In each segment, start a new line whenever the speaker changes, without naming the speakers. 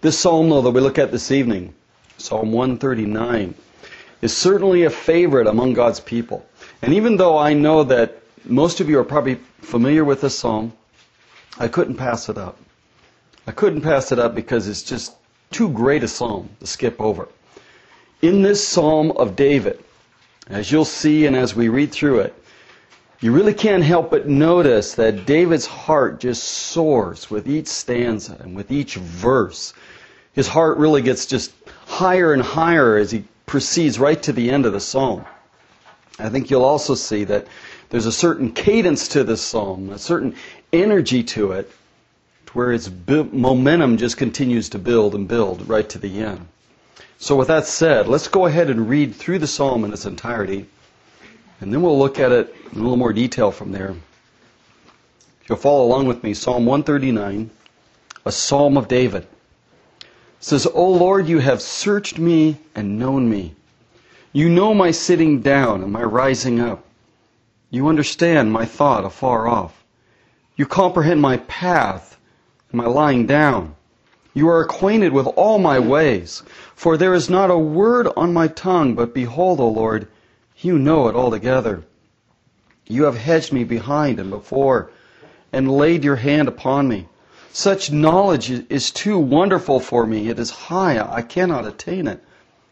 This psalm, though, that we look at this evening, Psalm 139, is certainly a favorite among God's people. And even though I know that most of you are probably familiar with this psalm, I couldn't pass it up. I couldn't pass it up because it's just too great a psalm to skip over. In this Psalm of David, as you'll see and as we read through it, you really can't help but notice that David's heart just soars with each stanza and with each verse. His heart really gets just higher and higher as he proceeds right to the end of the psalm. I think you'll also see that there's a certain cadence to this psalm, a certain energy to it, where its momentum just continues to build and build right to the end. So with that said, let's go ahead and read through the psalm in its entirety, and then we'll look at it in a little more detail from there. If you'll follow along with me, Psalm 139, a psalm of David. It says, O Lord, you have searched me and known me. You know my sitting down and my rising up. You understand my thought afar off. You comprehend my path and my lying down. You are acquainted with all my ways. For there is not a word on my tongue, but behold, O Lord, you know it altogether. You have hedged me behind and before, and laid your hand upon me. Such knowledge is too wonderful for me. It is high. I cannot attain it.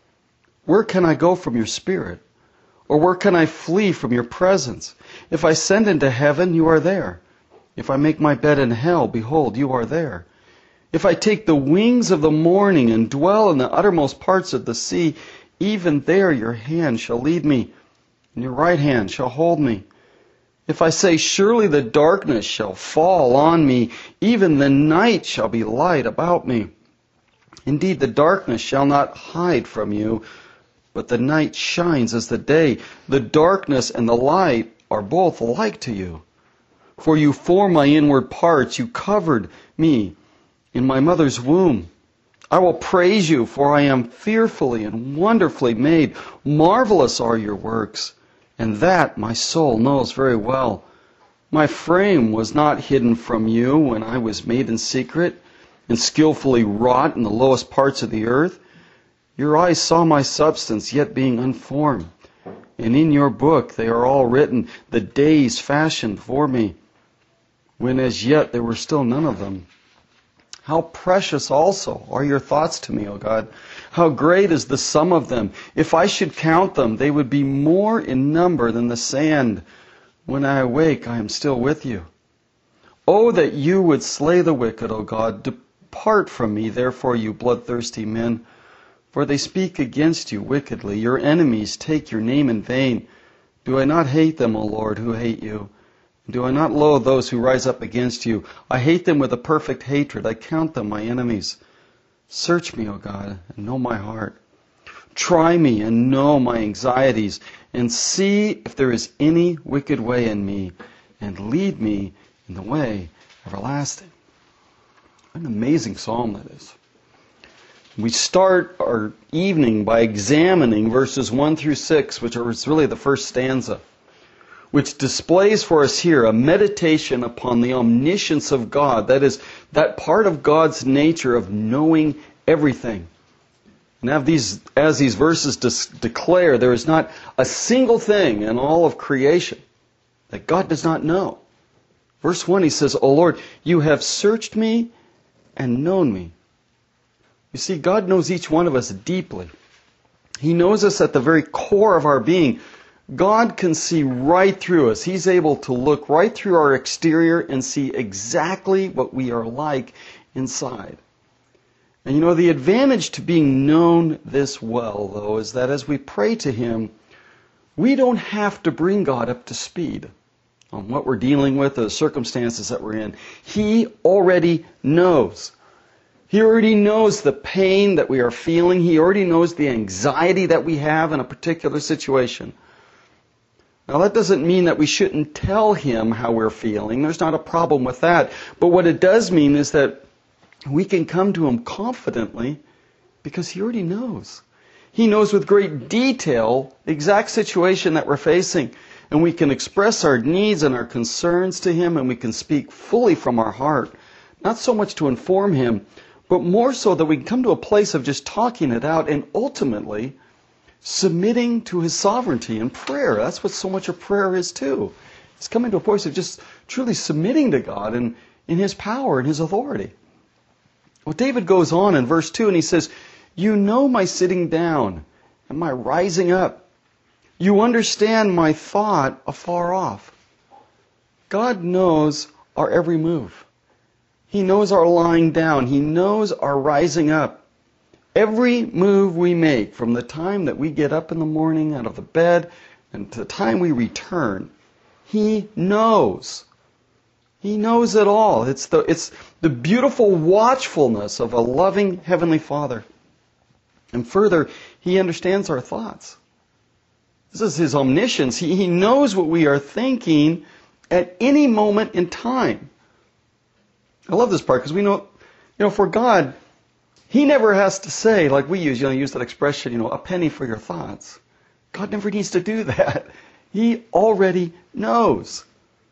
Where can I go from your spirit? Or where can I flee from your presence? If I ascend into heaven, you are there. If I make my bed in hell, behold, you are there. If I take the wings of the morning and dwell in the uttermost parts of the sea, even there your hand shall lead me, and your right hand shall hold me. If I say, surely the darkness shall fall on me, even the night shall be light about me. Indeed, the darkness shall not hide from you, but the night shines as the day. The darkness and the light are both alike to you. For you formed my inward parts, you covered me in my mother's womb. I will praise you, for I am fearfully and wonderfully made. Marvelous are your works, and that my soul knows very well. My frame was not hidden from you when I was made in secret and skillfully wrought in the lowest parts of the earth. Your eyes saw my substance, yet being unformed. And in your book they are all written, the days fashioned for me, when as yet there were still none of them. How precious also are your thoughts to me, O God. How great is the sum of them. If I should count them, they would be more in number than the sand. When I awake, I am still with you. Oh, that you would slay the wicked, O God. Depart from me, therefore, you bloodthirsty men. For they speak against you wickedly. Your enemies take your name in vain. Do I not hate them, O Lord, who hate you? Do I not loathe those who rise up against you? I hate them with a perfect hatred. I count them my enemies. Search me, O God, and know my heart. Try me and know my anxieties, and see if there is any wicked way in me, and lead me in the way everlasting. What an amazing psalm that is. We start our evening by examining verses 1 through 6, which is really the first stanza, which displays for us here a meditation upon the omniscience of God. That is, that part of God's nature of knowing everything. And as these verses declare, there is not a single thing in all of creation that God does not know. Verse 1, he says, O Lord, you have searched me and known me. You see, God knows each one of us deeply. He knows us at the very core of our being. God can see right through us. He's able to look right through our exterior and see exactly what we are like inside. And you know, the advantage to being known this well, though, is that as we pray to Him, we don't have to bring God up to speed on what we're dealing with or the circumstances that we're in. He already knows. He already knows the pain that we are feeling. He already knows the anxiety that we have in a particular situation. Now, that doesn't mean that we shouldn't tell Him how we're feeling. There's not a problem with that. But what it does mean is that we can come to Him confidently because He already knows. He knows with great detail the exact situation that we're facing. And we can express our needs and our concerns to Him, and we can speak fully from our heart. Not so much to inform Him, but more so that we can come to a place of just talking it out and ultimately submitting to His sovereignty in prayer. That's what so much of prayer is too. It's coming to a place of just truly submitting to God and in His power and His authority. Well, David goes on in verse 2 and he says, "You know my sitting down and my rising up. You understand my thought afar off." God knows our every move. He knows our lying down. He knows our rising up. Every move we make, from the time that we get up in the morning out of the bed and to the time we return, He knows. He knows it all. It's the beautiful watchfulness of a loving Heavenly Father. And further, He understands our thoughts. This is His omniscience. He knows what we are thinking at any moment in time. I love this part because we know, for God, He never has to say, like we use that expression, a penny for your thoughts. God never needs to do that. He already knows.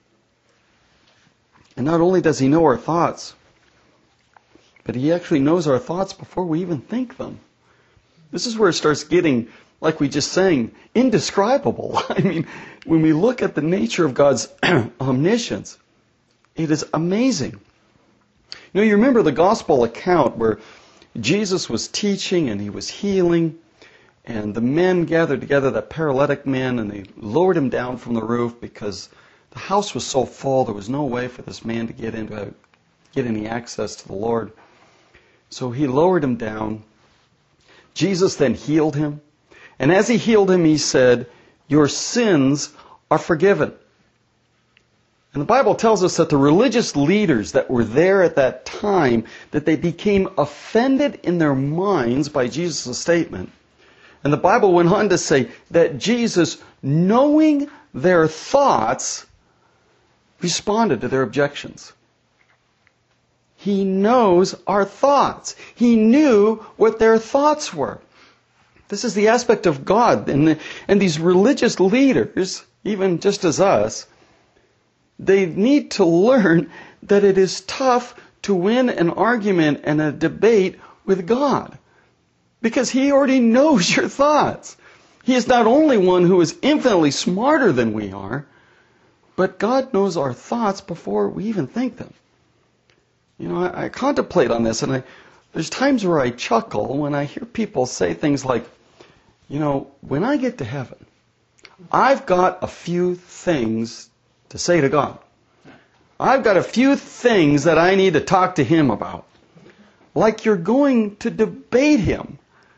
And not only does He know our thoughts, but He actually knows our thoughts before we even think them. This is where it starts getting, like we just sang, indescribable. I mean, when we look at the nature of God's omniscience, it is amazing. You remember the gospel account where Jesus was teaching and He was healing, and the men gathered together, that paralytic man, and they lowered him down from the roof because the house was so full, there was no way for this man to get any access to the Lord. So He lowered him down. Jesus then healed him. And as He healed him, He said, "Your sins are forgiven." And the Bible tells us that the religious leaders that were there at that time, that they became offended in their minds by Jesus' statement. And the Bible went on to say that Jesus, knowing their thoughts, responded to their objections. He knows our thoughts. He knew what their thoughts were. This is the aspect of God. And these religious leaders, even just as us, they need to learn that it is tough to win an argument and a debate with God. Because He already knows your thoughts. He is not only one who is infinitely smarter than we are, but God knows our thoughts before we even think them. I contemplate on this, and there's times where I chuckle when I hear people say things like, when I get to heaven, I've got a few things to say to God. I've got a few things that I need to talk to Him about. Like you're going to debate Him.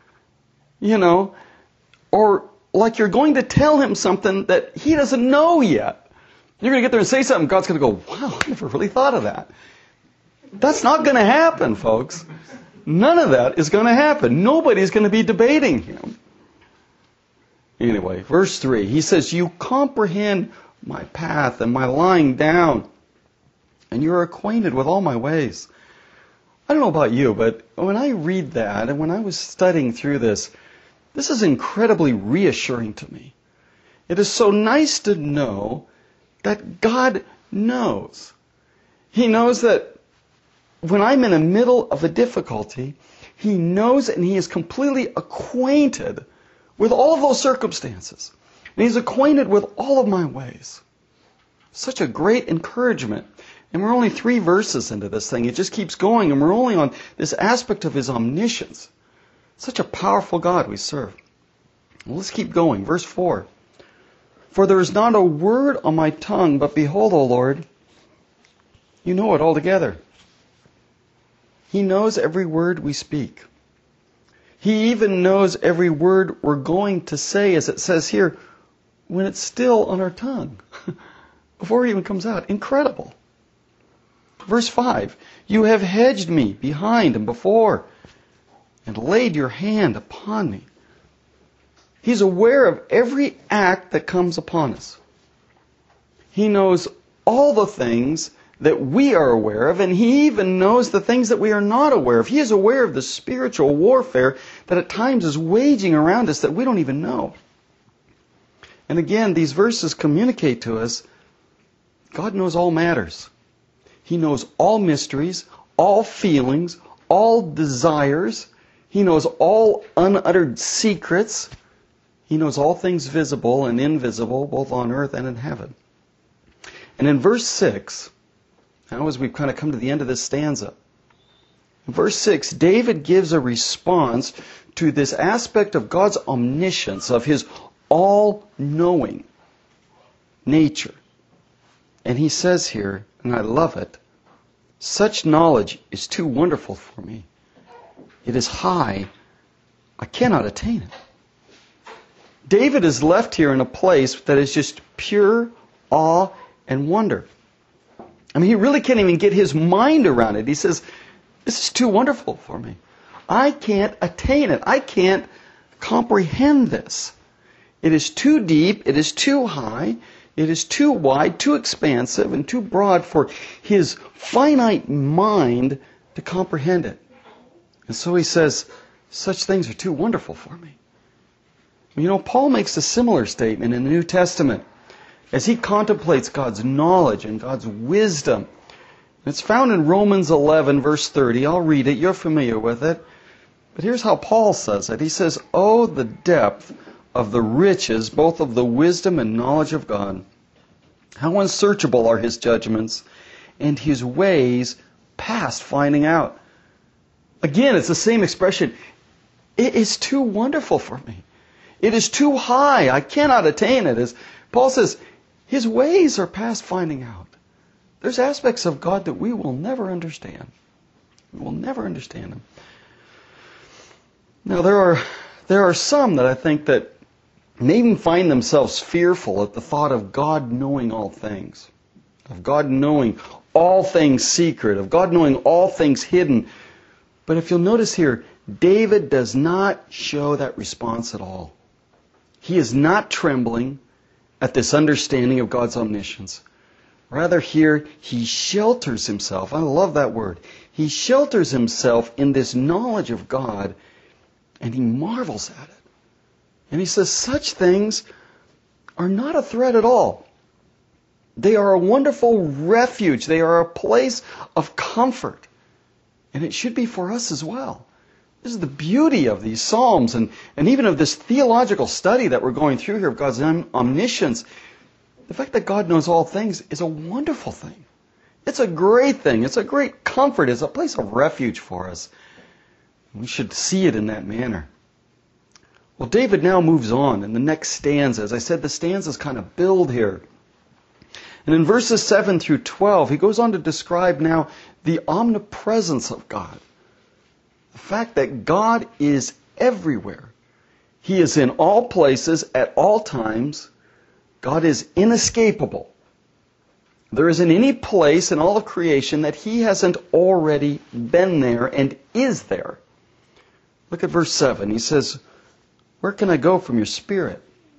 Or like you're going to tell Him something that He doesn't know yet. You're going to get there and say something, God's going to go, wow, I never really thought of that. That's not going to happen, folks. None of that is going to happen. Nobody's going to be debating Him. Anyway, verse 3, He says, "You comprehend my path and my lying down, and you're acquainted with all my ways." I don't know about you, but when I read that, and when I was studying through this is incredibly reassuring to me. It is so nice to know that God knows. He knows that when I'm in the middle of a difficulty, He knows and He is completely acquainted with all of those circumstances. And He's acquainted with all of my ways. Such a great encouragement. And we're only 3 verses into this thing. It just keeps going, and we're only on this aspect of His omniscience. Such a powerful God we serve. Well, let's keep going. Verse 4. "For there is not a word on my tongue, but behold, O Lord, you know it altogether." He knows every word we speak. He even knows every word we're going to say, as it says here, when it's still on our tongue, before it even comes out. Incredible. Verse 5, "You have hedged me behind and before, and laid your hand upon me." He's aware of every act that comes upon us. He knows all the things that we are aware of, and He even knows the things that we are not aware of. He is aware of the spiritual warfare that at times is waging around us that we don't even know. And again, these verses communicate to us, God knows all matters. He knows all mysteries, all feelings, all desires. He knows all unuttered secrets. He knows all things visible and invisible, both on earth and in heaven. And in verse 6, now as we've kind of come to the end of this stanza, in verse 6, David gives a response to this aspect of God's omniscience, of His all-knowing nature. And he says here, and I love it, such knowledge is too wonderful for me. It is high. I cannot attain it. David is left here in a place that is just pure awe and wonder. I mean, he really can't even get his mind around it. He says, this is too wonderful for me. I can't attain it. I can't comprehend this. It is too deep. It is too high. It is too wide, too expansive, and too broad for his finite mind to comprehend it. And so he says, such things are too wonderful for me. You know, Paul makes a similar statement in the New Testament as he contemplates God's knowledge and God's wisdom. It's found in Romans 11, verse 30. I'll read it. You're familiar with it. But here's how Paul says it. He says, oh, the depth of the riches, both of the wisdom and knowledge of God. How unsearchable are His judgments, and His ways past finding out. Again, it's the same expression. It is too wonderful for me. It is too high. I cannot attain it. As Paul says, His ways are past finding out. There's aspects of God that we will never understand. We will never understand them. Now, there are some that I think that may even find themselves fearful at the thought of God knowing all things, of God knowing all things secret, of God knowing all things hidden. But if you'll notice here, David does not show that response at all. He is not trembling at this understanding of God's omniscience. Rather here, he shelters himself. I love that word. He shelters himself in this knowledge of God, and he marvels at it. And he says, such things are not a threat at all. They are a wonderful refuge. They are a place of comfort. And it should be for us as well. This is the beauty of these Psalms and even of this theological study that we're going through here of God's omniscience. The fact that God knows all things is a wonderful thing. It's a great thing. It's a great comfort. It's a place of refuge for us. We should see it in that manner. Well, David now moves on in the next stanza. As I said, the stanzas kind of build here. And in verses 7 through 12, he goes on to describe now the omnipresence of God. The fact that God is everywhere. He is in all places at all times. God is inescapable. There isn't any place in all of creation that He hasn't already been there and is there. Look at verse 7. He says, where can I go from your spirit?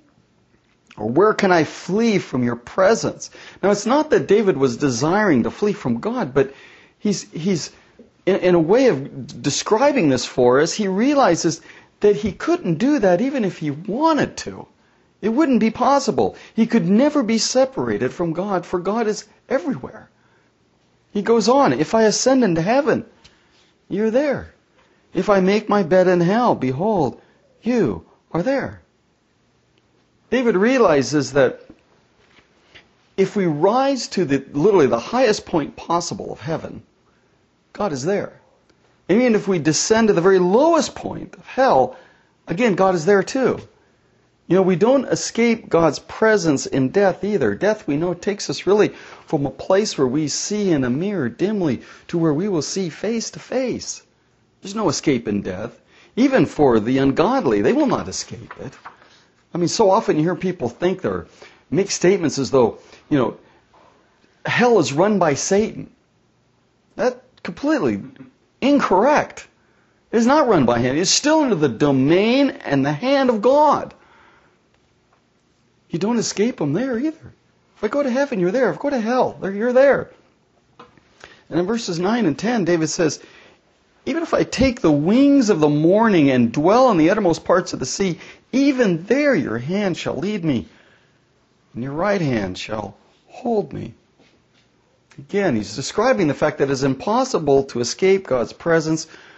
Or where can I flee from your presence? Now, it's not that David was desiring to flee from God, but he's in a way of describing this for us, he realizes that he couldn't do that even if he wanted to. It wouldn't be possible. He could never be separated from God, for God is everywhere. He goes on, if I ascend into heaven, you're there. If I make my bed in hell, behold, you are there. David realizes that if we rise to literally the highest point possible of heaven, God is there. And even if we descend to the very lowest point of hell, again, God is there too. You know, we don't escape God's presence in death either. Death, we know, takes us really from a place where we see in a mirror dimly to where we will see face to face. There's no escape in death. Even for the ungodly, they will not escape it. I mean, so often you hear people make statements as though, you know, hell is run by Satan. That's completely incorrect. It is not run by him. It's still under the domain and the hand of God. You don't escape him there either. If I go to heaven, you're there. If I go to hell, you're there. And in verses 9 and 10, David says, even if I take the wings of the morning and dwell in the uttermost parts of the sea, even there your hand shall lead me, and your right hand shall hold me. Again, he's describing the fact that it is impossible to escape God's presence,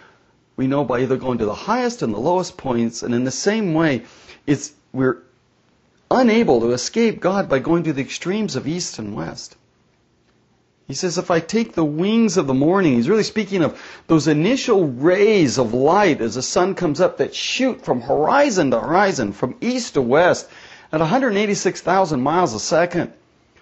we know by either going to the highest and the lowest points, and in the same way, we're unable to escape God by going to the extremes of east and west. He says, if I take the wings of the morning, he's really speaking of those initial rays of light as the sun comes up that shoot from horizon to horizon, from east to west, at 186,000 miles a second.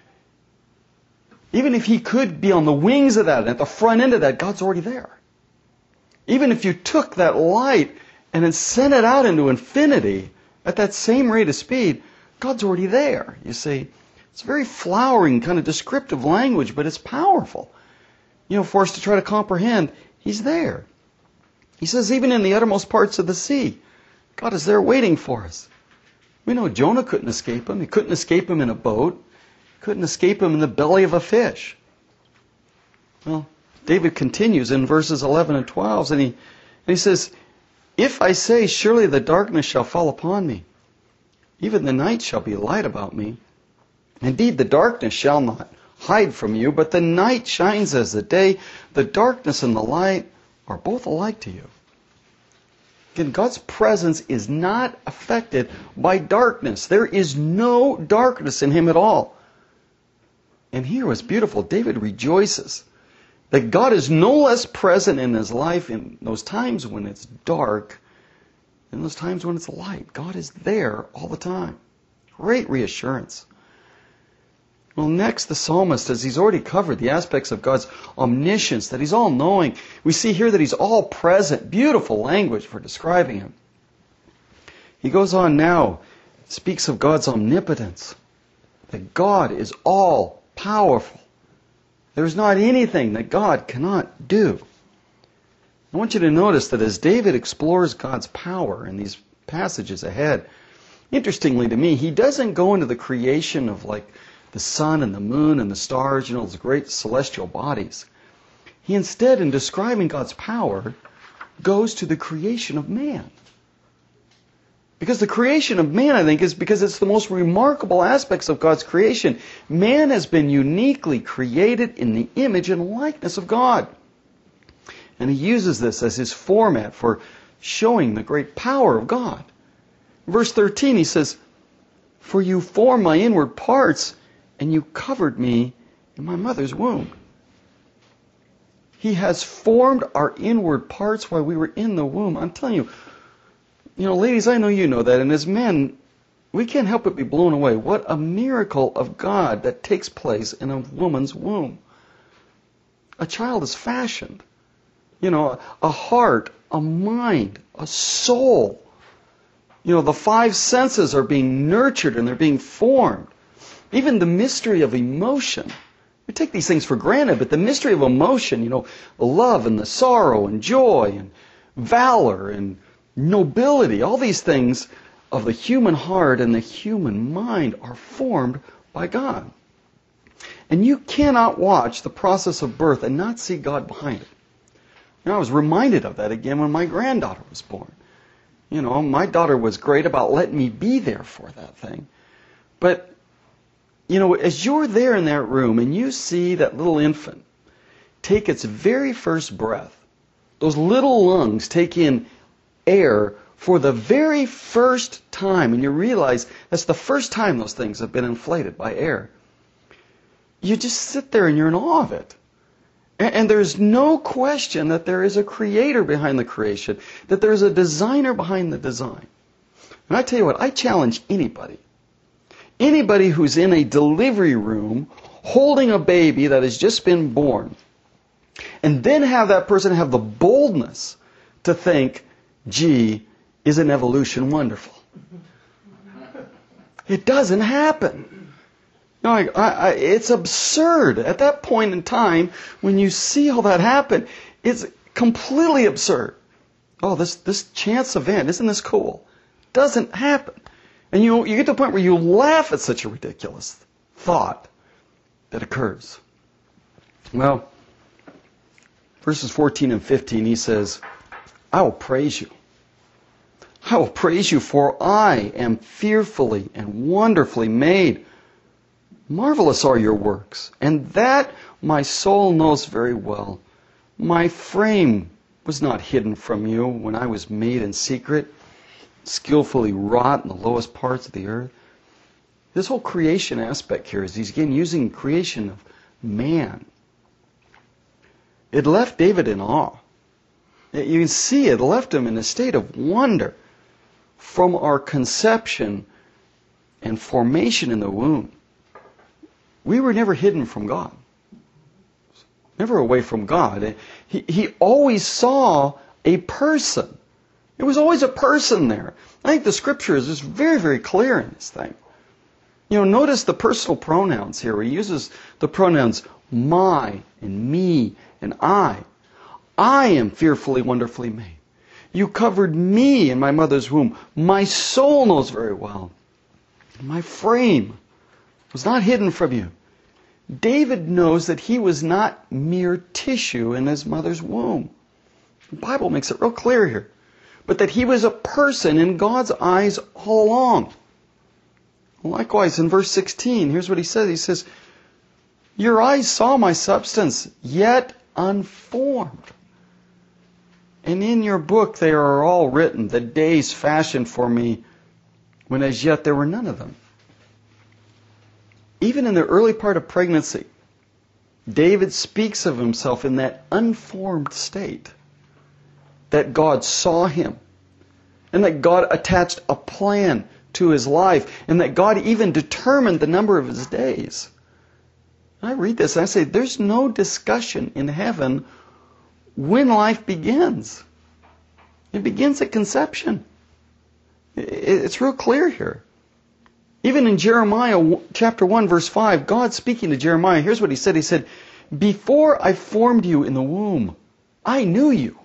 Even if he could be on the wings of that, and at the front end of that, God's already there. Even if you took that light and then sent it out into infinity at that same rate of speed, God's already there, you see. It's very flowering, kind of descriptive language, but it's powerful. For us to try to comprehend, He's there. He says even in the uttermost parts of the sea, God is there waiting for us. We know Jonah couldn't escape Him. He couldn't escape Him in a boat. Couldn't escape Him in the belly of a fish. Well, David continues in verses 11 and 12, and he says, if I say, surely the darkness shall fall upon me, even the night shall be light about me. Indeed, the darkness shall not hide from you, but the night shines as the day. The darkness and the light are both alike to you. Again, God's presence is not affected by darkness. There is no darkness in Him at all. And here what's beautiful, David rejoices that God is no less present in his life in those times when it's dark than those times when it's light. God is there all the time. Great reassurance. Well, next, the psalmist, as he's already covered the aspects of God's omniscience, that He's all-knowing, we see here that He's all-present. Beautiful language for describing Him. He goes on now, speaks of God's omnipotence, that God is all-powerful. There's not anything that God cannot do. I want you to notice that as David explores God's power in these passages ahead, interestingly to me, he doesn't go into the creation of like the sun and the moon and the stars, those great celestial bodies. He instead, in describing God's power, goes to the creation of man. Because the creation of man, I think, is because it's the most remarkable aspects of God's creation. Man has been uniquely created in the image and likeness of God. And he uses this as his format for showing the great power of God. Verse 13, he says, for you formed my inward parts, and you covered me in my mother's womb. He has formed our inward parts while we were in the womb. I'm telling you, ladies, I know you know that. And as men, we can't help but be blown away. What a miracle of God that takes place in a woman's womb. A child is fashioned. A heart, a mind, a soul. The five senses are being nurtured and they're being formed. Even the mystery of emotion. We take these things for granted, but the mystery of emotion, the love and the sorrow and joy and valor and nobility, all these things of the human heart and the human mind are formed by God. And you cannot watch the process of birth and not see God behind it. I was reminded of that again when my granddaughter was born. My daughter was great about letting me be there for that thing. But, as you're there in that room and you see that little infant take its very first breath, those little lungs take in air for the very first time, and you realize that's the first time those things have been inflated by air. You just sit there and you're in awe of it. And there's no question that there is a creator behind the creation, that there's a designer behind the design. And I tell you what, I challenge anybody who's in a delivery room holding a baby that has just been born, and then have that person have the boldness to think, gee, isn't evolution wonderful? It doesn't happen. It's absurd. At that point in time, when you see all that happen, it's completely absurd. Oh, this chance event, isn't this cool? Doesn't happen. And you get to the point where you laugh at such a ridiculous thought that occurs. Well, verses 14 and 15, he says, I will praise you. I will praise you, for I am fearfully and wonderfully made. Marvelous are your works, and that my soul knows very well. My frame was not hidden from you when I was made in secret, skillfully wrought in the lowest parts of the earth. This whole creation aspect here is he's again using creation of man. It left David in awe. You can see it left him in a state of wonder from our conception and formation in the womb. We were never hidden from God. Never away from God. He always saw a person. There was always a person there. I think the scripture is just very, very clear in this thing. You know, notice the personal pronouns here. He uses the pronouns my and me and I. I am fearfully, wonderfully made. You covered me in my mother's womb. My soul knows very well. My frame was not hidden from you. David knows that he was not mere tissue in his mother's womb. The Bible makes it real clear here. But that he was a person in God's eyes all along. Likewise, in verse 16, here's what he says. He says, your eyes saw my substance, yet unformed. And in your book they are all written, the days fashioned for me, when as yet there were none of them. Even in the early part of pregnancy, David speaks of himself in that unformed state. That God saw him. And that God attached a plan to his life. And that God even determined the number of his days. I read this and I say, there's no discussion in heaven when life begins. It begins at conception. It's real clear here. Even in Jeremiah chapter 1 verse 5, God speaking to Jeremiah, here's what he said. He said, before I formed you in the womb, I knew you.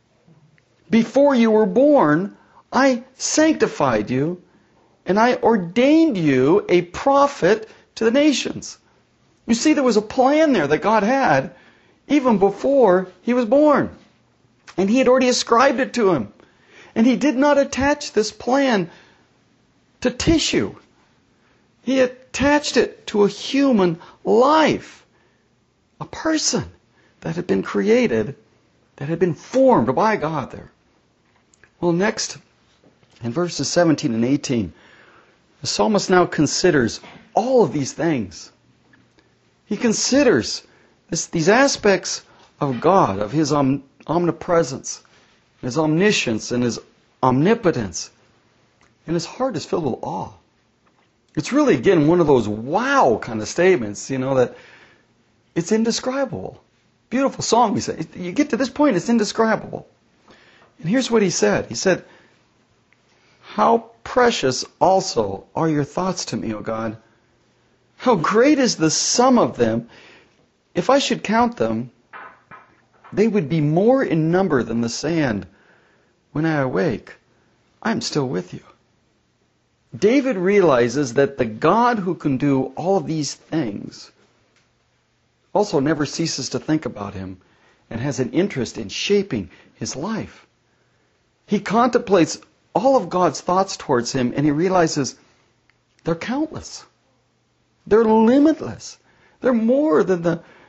Before you were born, I sanctified you, and I ordained you a prophet to the nations. You see, there was a plan there that God had even before he was born. And he had already ascribed it to him. And he did not attach this plan to tissue. He attached it to a human life. A person that had been created, that had been formed by God there. Well, next, in verses 17 and 18, the psalmist now considers all of these things. He considers these aspects of God, of his omnipresence, his omniscience, and his omnipotence. And his heart is filled with awe. It's really, again, one of those wow kind of statements, that it's indescribable. Beautiful song, we say. You get to this point, it's indescribable. And here's what he said. He said, how precious also are your thoughts to me, O God. How great is the sum of them. If I should count them, they would be more in number than the sand. When I awake, I am still with you. David realizes that the God who can do all of these things also never ceases to think about him and has an interest in shaping his life. He contemplates all of God's thoughts towards him and he realizes they're countless. They're limitless. They're more than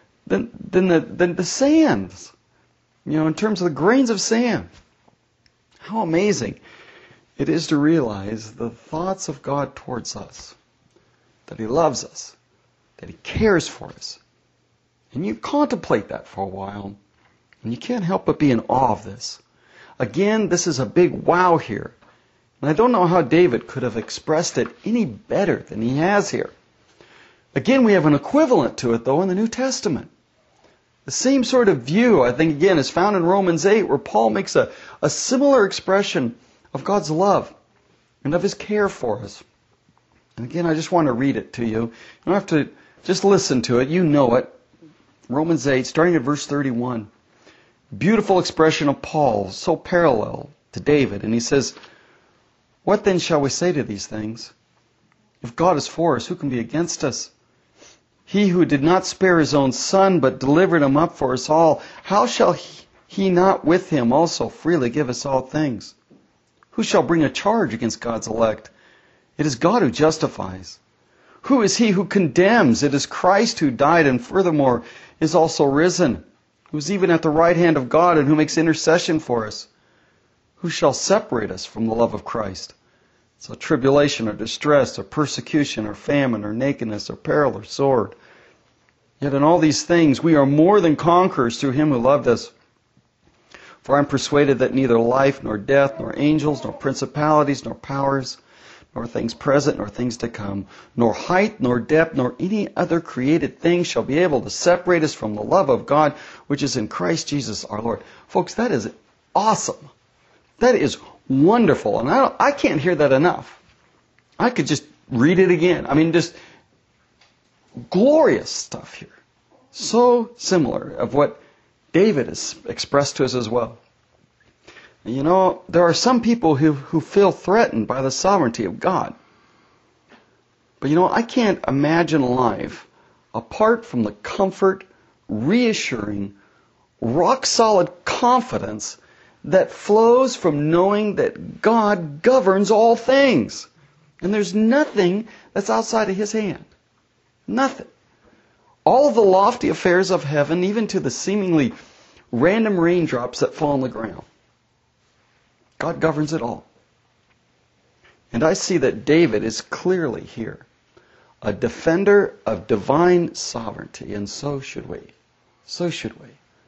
the sands. In terms of the grains of sand. How amazing it is to realize the thoughts of God towards us. That he loves us. That he cares for us. And you contemplate that for a while. And you can't help but be in awe of this. Again, this is a big wow here. And I don't know how David could have expressed it any better than he has here. Again, we have an equivalent to it, though, in the New Testament. The same sort of view, I think, again, is found in Romans 8, where Paul makes a similar expression of God's love and of his care for us. And again, I just want to read it to you. You don't have to just listen to it. You know it. Romans 8, starting at verse 31. Beautiful expression of Paul, so parallel to David. And he says, what then shall we say to these things? If God is for us, who can be against us? He who did not spare his own son, but delivered him up for us all, how shall he not with him also freely give us all things? Who shall bring a charge against God's elect? It is God who justifies. Who is he who condemns? It is Christ who died and furthermore is also risen, who's even at the right hand of God and who makes intercession for us. Who shall separate us from the love of Christ? So tribulation or distress or persecution or famine or nakedness or peril or sword. Yet in all these things we are more than conquerors through him who loved us. For I am persuaded that neither life nor death nor angels nor principalities nor powers nor things present nor things to come, nor height nor depth nor any other created thing shall be able to separate us from the love of God which is in Christ Jesus our Lord. Folks, that is awesome. That is wonderful. And I can't hear that enough. I could just read it again. I mean, just glorious stuff here. So similar of what David has expressed to us as well. You know, there are some people who feel threatened by the sovereignty of God. But you know, I can't imagine life apart from the comfort, reassuring, rock-solid confidence that flows from knowing that God governs all things. And there's nothing that's outside of his hand. Nothing. All of the lofty affairs of heaven, even to the seemingly random raindrops that fall on the ground. God governs it all. And I see that David is clearly here, a defender of divine sovereignty, and so should we. So should we.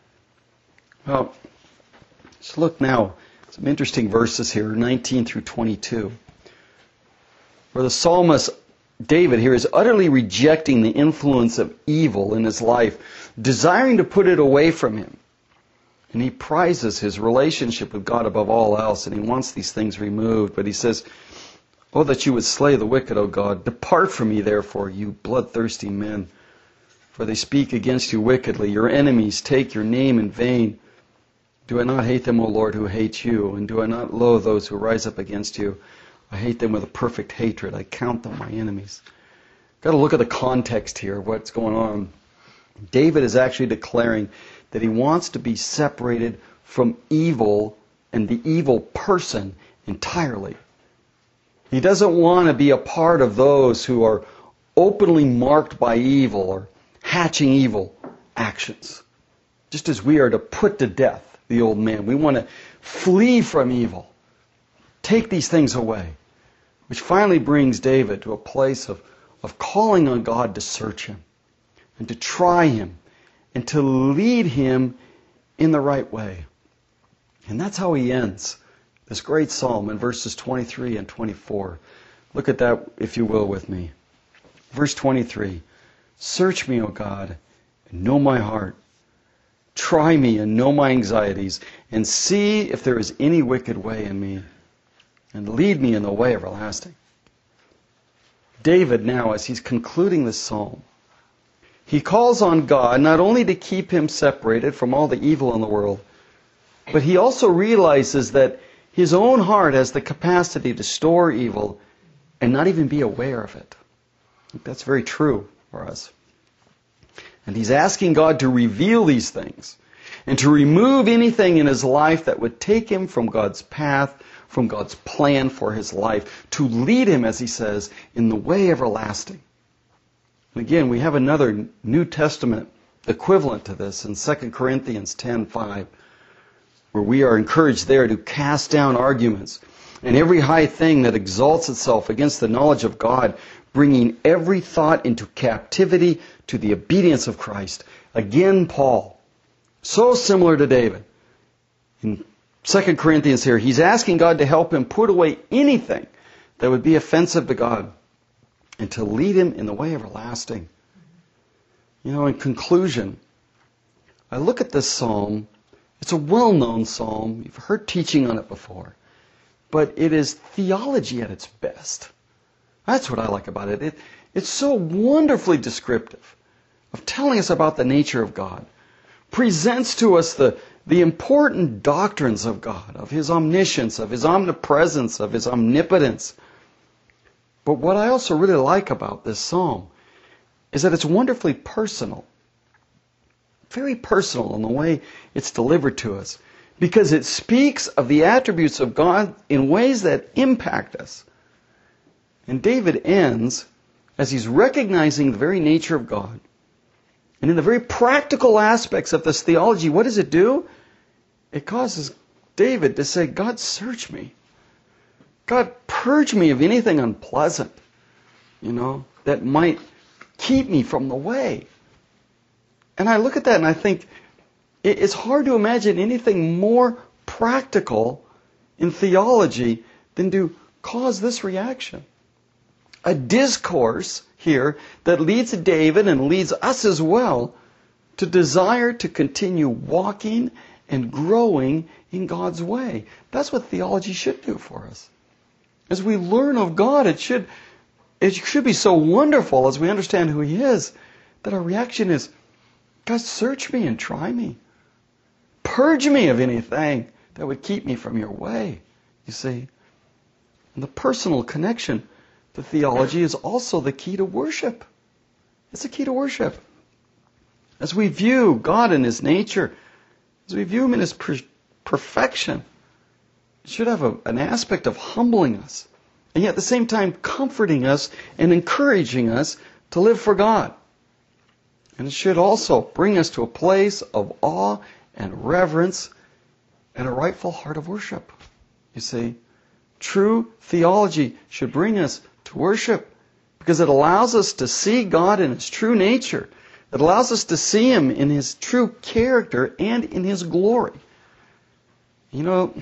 Well, let's look now at some interesting verses here, 19 through 22, where the psalmist David here is utterly rejecting the influence of evil in his life, desiring to put it away from him. And he prizes his relationship with God above all else, and he wants these things removed. But he says, "Oh, that you would slay the wicked, O God. Depart from me, therefore, you bloodthirsty men. For they speak against you wickedly. Your enemies take your name in vain. Do I not hate them, O Lord, who hate you? And do I not loathe those who rise up against you? I hate them with a perfect hatred. I count them my enemies." Got to look at the context here of what's going on. David is actually declaring that he wants to be separated from evil and the evil person entirely. He doesn't want to be a part of those who are openly marked by evil or hatching evil actions. Just as we are to put to death the old man, we want to flee from evil. Take these things away. Which finally brings David to a place of calling on God to search him and to try him and to lead him in the right way. And that's how he ends this great psalm in verses 23 and 24. Look at that, if you will, with me. Verse 23, "Search me, O God, and know my heart. Try me and know my anxieties, and see if there is any wicked way in me, and lead me in the way everlasting." David now, as he's concluding this psalm, he calls on God not only to keep him separated from all the evil in the world, but he also realizes that his own heart has the capacity to store evil and not even be aware of it. That's very true for us. And he's asking God to reveal these things and to remove anything in his life that would take him from God's path, from God's plan for his life, to lead him, as he says, in the way everlasting. And again, we have another New Testament equivalent to this in 2 Corinthians 10:5, where we are encouraged there to cast down arguments and every high thing that exalts itself against the knowledge of God, bringing every thought into captivity to the obedience of Christ. Again, Paul, so similar to David. In 2 Corinthians here, he's asking God to help him put away anything that would be offensive to God and to lead him in the way everlasting. You know, in conclusion, I look at this psalm. It's a well-known psalm. You've heard teaching on it before. But it is theology at its best. That's what I like about it. It's so wonderfully descriptive of telling us about the nature of God. Presents to us the important doctrines of God, of His omniscience, of His omnipresence, of His omnipotence. But what I also really like about this psalm is that it's wonderfully personal. Very personal in the way it's delivered to us. Because it speaks of the attributes of God in ways that impact us. And David ends as he's recognizing the very nature of God And in the very practical aspects of this theology, what does it do? It causes David to say, God, search me. God, purge me of anything unpleasant, that might keep me from the way. And I look at that and I think, it's hard to imagine anything more practical in theology than to cause this reaction. A discourse here that leads David and leads us as well to desire to continue walking and growing in God's way. That's what theology should do for us. As we learn of God, it should be so wonderful as we understand who He is, that our reaction is, God, search me and try me. Purge me of anything that would keep me from your way, you see. And the personal connection to theology is also the key to worship. It's the key to worship. As we view God in His nature, as we view Him in His perfection, it should have an aspect of humbling us, and yet at the same time comforting us and encouraging us to live for God. And it should also bring us to a place of awe and reverence and a rightful heart of worship. You see, true theology should bring us to worship because it allows us to see God in His true nature. It allows us to see Him in His true character and in His glory. There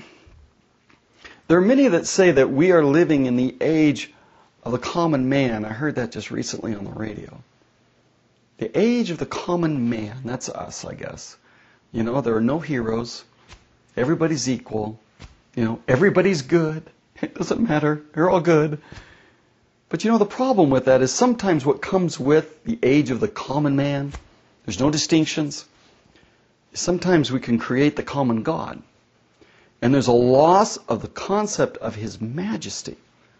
are many that say that we are living in the age of the common man. I heard that just recently on the radio. The age of the common man, that's us, I guess. There are no heroes. Everybody's equal. Everybody's good. It doesn't matter. They're all good. But the problem with that is sometimes what comes with the age of the common man, there's no distinctions. Sometimes we can create the common God. And there's a loss of the concept of His majesty.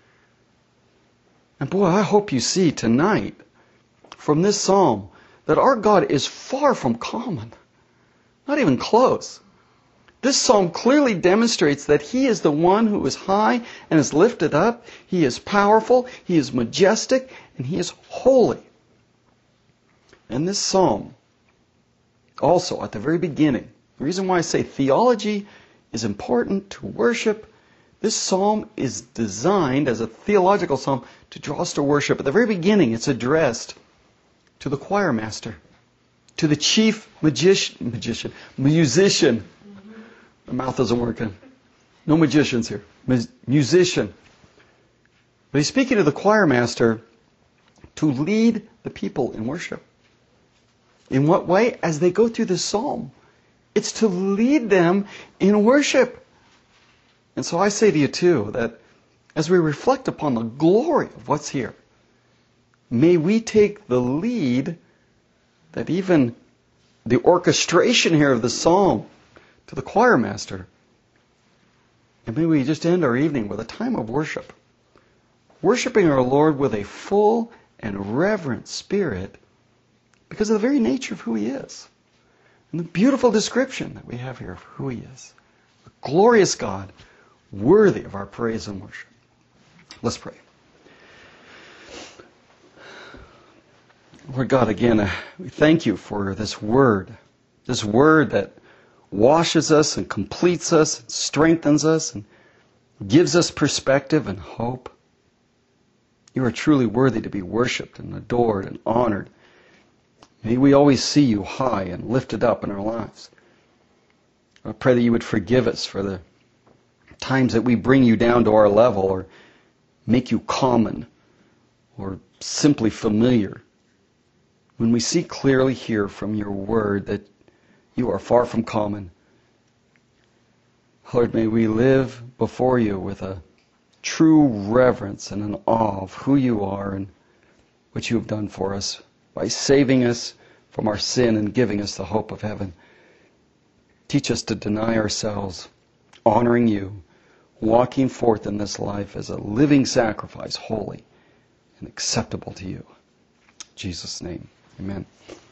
And boy, I hope you see tonight from this psalm that our God is far from common. Not even close. This psalm clearly demonstrates that He is the one who is high and is lifted up. He is powerful, He is majestic, and He is holy. And this psalm, also at the very beginning, the reason why I say theology is important to worship, this psalm is designed as a theological psalm to draw us to worship. At the very beginning, it's addressed to the choir master, to the chief musician. My mouth isn't working. No magicians here. Musician. But he's speaking to the choir master to lead the people in worship. In what way? As they go through this psalm. It's to lead them in worship. And so I say to you too, that as we reflect upon the glory of what's here, may we take the lead that even the orchestration here of the psalm to the choir master. And may we just end our evening with a time of worship. Worshiping our Lord with a full and reverent spirit because of the very nature of who He is. And the beautiful description that we have here of who He is. A glorious God, worthy of our praise and worship. Let's pray. Lord God, again, we thank You for this word that washes us and completes us, and strengthens us, and gives us perspective and hope. You are truly worthy to be worshipped and adored and honored. May we always see You high and lifted up in our lives. I pray that You would forgive us for the times that we bring You down to our level or make You common or simply familiar. When we see clearly here from Your word that You are far from common, Lord, may we live before You with a true reverence and an awe of who You are and what You have done for us by saving us from our sin and giving us the hope of heaven. Teach us to deny ourselves, honoring You, walking forth in this life as a living sacrifice, holy and acceptable to You. In Jesus' name, amen.